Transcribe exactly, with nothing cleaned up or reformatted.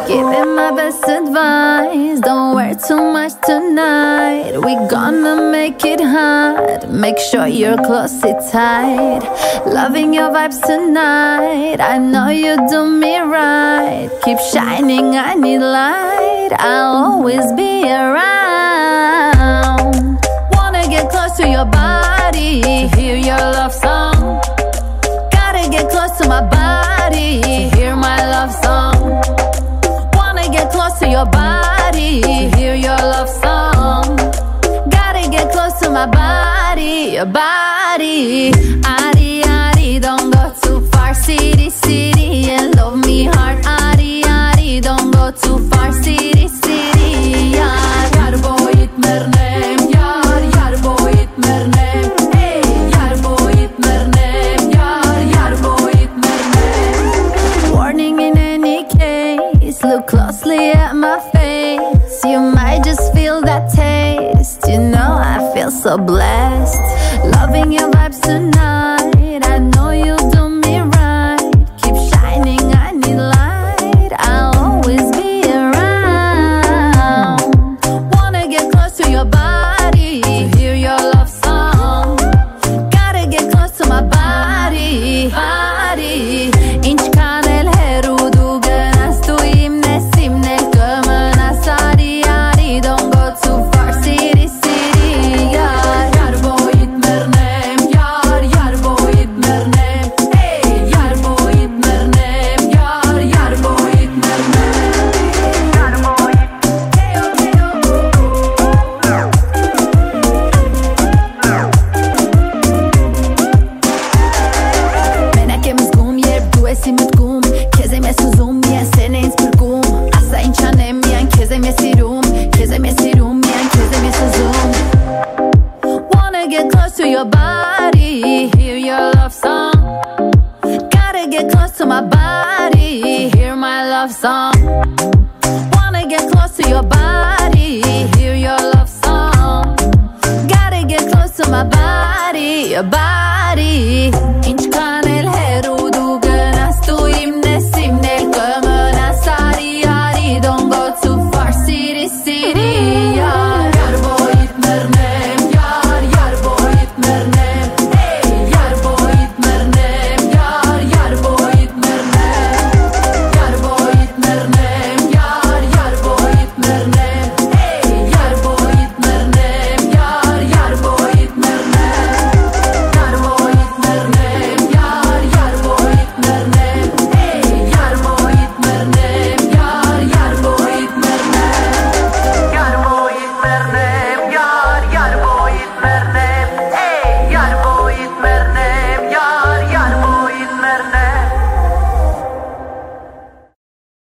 Giving my best advice, don't wear too much tonight. We gonna make it hot, make sure your clothes sit tight. Loving your vibes tonight, I know you do me right. Keep shining, I need light, I'll always be around. Wanna get close to your body, hear your love song. Gotta get close to my body, hear my love song. Wanna get close to your body, hear your love song. Gotta get close to my body, your body. Adi, Adi, don't go too far. City, city, and love me hard. Adi, Adi, don't go too far. City, city, yar. Yar boyit mernem, yar. Yar boyit mernem, hey. Yar boyit mernem, yar. Yar boyit mernem. Warning in any case, look closely at my face. You might just feel that taste. You know I feel so blessed. Loving your vibes tonight, I know you do me right. Keep shining, I need light, I'll always be around. Wanna get close to your body, hear your love song. Gotta get close to my body, body. Inch kanel herudu ganas tu imne simne kamana sari yari. Don't go too far, city, city, yar. Yar boyit mernem, yar. Yar boyit mernem, hey. Yar boyit mernem, yar. Yar boyit mernem, yar boyit, hey, okay, Mena kem zgum, jerb duesi më t'gum. Kjeze me suzum, jen se ne inspirgum. Asa in qanem, jen kjeze me sirum. Kjeze me sirum, jen kjeze me suzum. Wanna get close to your body, hear your love song. Gotta get close to my body, hear my love song. Wanna get close to your body, hear your love song. Gotta get close to my body, your body.